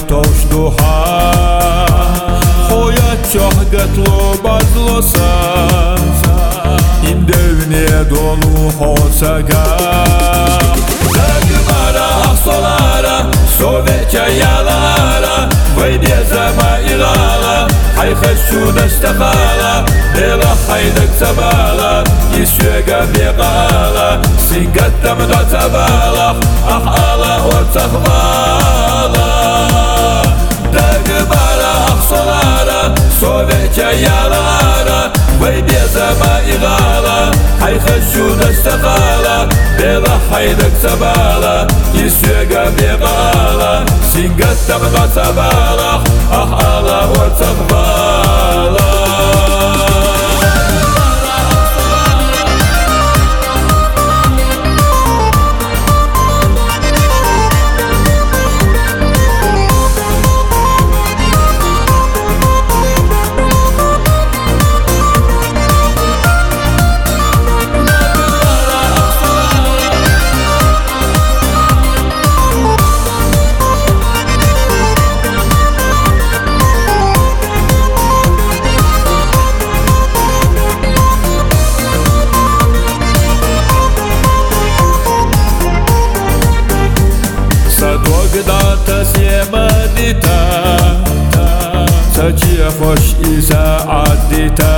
توش دوحا خويا تشهقتلو بازلوسا İndevne dolu hosaga Zagmara ahsolara Sovetya yalara Vayde zama ilala Haykhashu dashtakala Bela haydak sabala Yishuega beqala Singattam databala Ah ala ortakvala Zagmara ahsolara Sovetya yalara Vayde zama ilala Haykhashu dashtakala Bela haydak sabala Yishuega beqala Singattam databala Ah ala ortakvala Когда-то семадита Сачи хош и саадита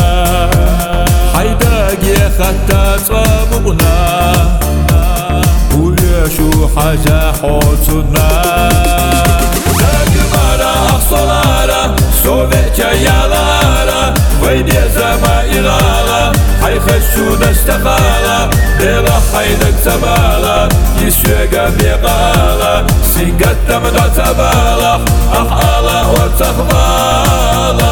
Хайдаги хатта цабуна Увешу хажа хоцуна Загмара ахсолара Советя ялара Вайде зама илала Хайхашу даштакала Бела хайдак забала Yishuega beqala Singattam databala Ah ala ortakvala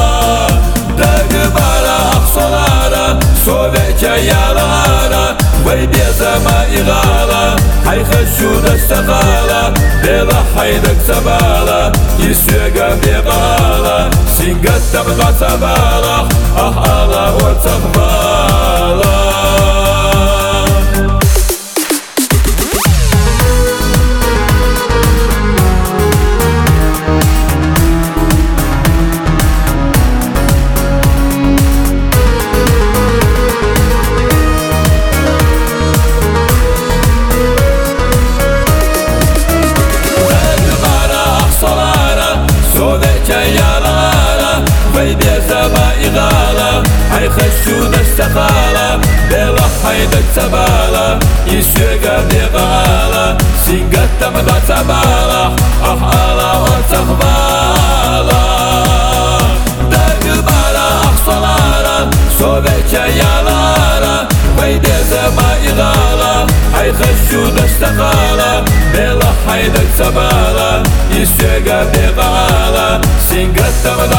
Dagmara ahsolara Sovetya yalara Vayde zama ilala Haykhashu dashtakala Bela haydak sabala Yishuega beqala Singattam databala Ah ala ortakvala Vayde zama ilala Haykhashu dashtakala Bela haydak sabala Yishuega beqala Singattam databala Ah ala ortakvala Dagmara ahsolara Sovetya yalara Vayde zama ilala Haykhashu dashtakala Bela haydak sabala Yishuega beqala Singattam